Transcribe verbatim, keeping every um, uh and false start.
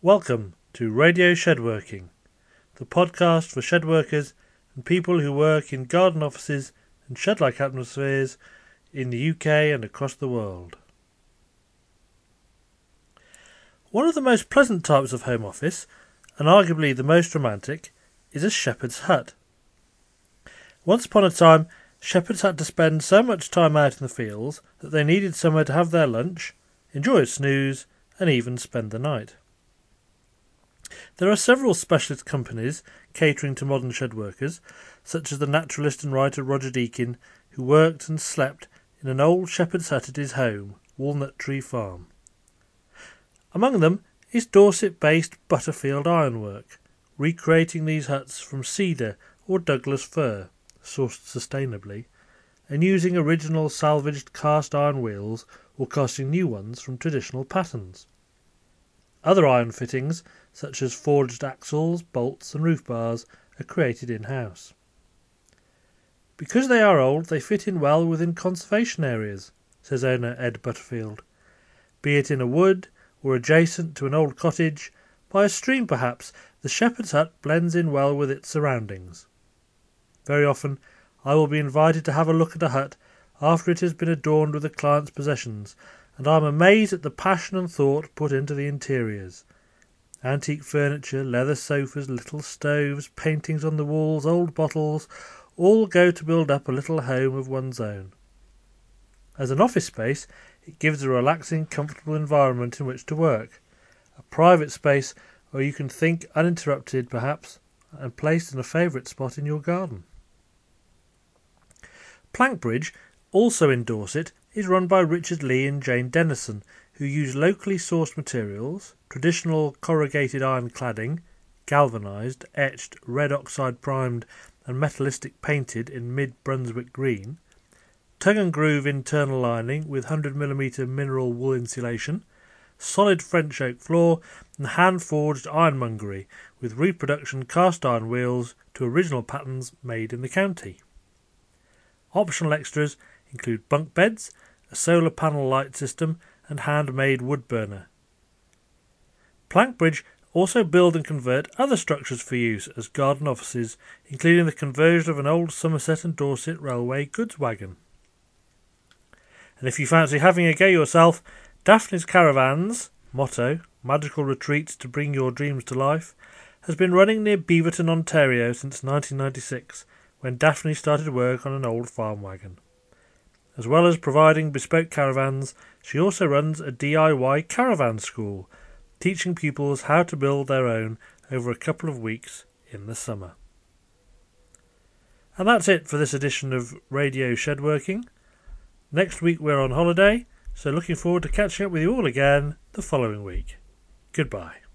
Welcome to Radio Shedworking, the podcast for shed workers and people who work in garden offices and shed-like atmospheres in the U K and across the world. One of the most pleasant types of home office, and arguably the most romantic, is a shepherd's hut. Once upon a time, shepherds had to spend so much time out in the fields that they needed somewhere to have their lunch, enjoy a snooze, and even spend the night. There are several specialist companies catering to modern shed workers, such as the naturalist and writer Roger Deakin, who worked and slept in an old shepherd's hut at his home, Walnut Tree Farm. Among them is Dorset-based Butterfield Ironwork, recreating these huts from cedar or Douglas fir, sourced sustainably, and using original salvaged cast iron wheels or casting new ones from traditional patterns. Other iron fittings, such as forged axles, bolts and roof bars, are created in-house. Because they are old, they fit in well within conservation areas, says owner Ed Butterfield. Be it in a wood or adjacent to an old cottage, by a stream perhaps, the shepherd's hut blends in well with its surroundings. Very often I will be invited to have a look at a hut after it has been adorned with a client's possessions, and I am amazed at the passion and thought put into the interiors. Antique furniture, leather sofas, little stoves, paintings on the walls, old bottles, all go to build up a little home of one's own. As an office space, it gives a relaxing, comfortable environment in which to work, a private space where you can think uninterrupted, perhaps, and placed in a favourite spot in your garden. Plankbridge, also in Dorset, is run by Richard Lee and Jane Dennison, who use locally sourced materials, traditional corrugated iron cladding, galvanised, etched, red oxide primed and metallistic painted in mid-Brunswick green, tongue and groove internal lining with one hundred millimetre mineral wool insulation, solid French oak floor and hand-forged ironmongery with reproduction cast iron wheels to original patterns made in the county. Optional extras include bunk beds, a solar panel light system and handmade wood burner. Plankbridge also build and convert other structures for use as garden offices, including the conversion of an old Somerset and Dorset railway goods wagon. And if you fancy having a go yourself, Daphne's Caravans, motto, magical retreats to bring your dreams to life, has been running near Beaverton, Ontario since nineteen ninety-six, when Daphne started work on an old farm wagon. As well as providing bespoke caravans, she also runs a D I Y caravan school, teaching pupils how to build their own over a couple of weeks in the summer. And that's it for this edition of Radio Shedworking. Next week we're on holiday, so looking forward to catching up with you all again the following week. Goodbye.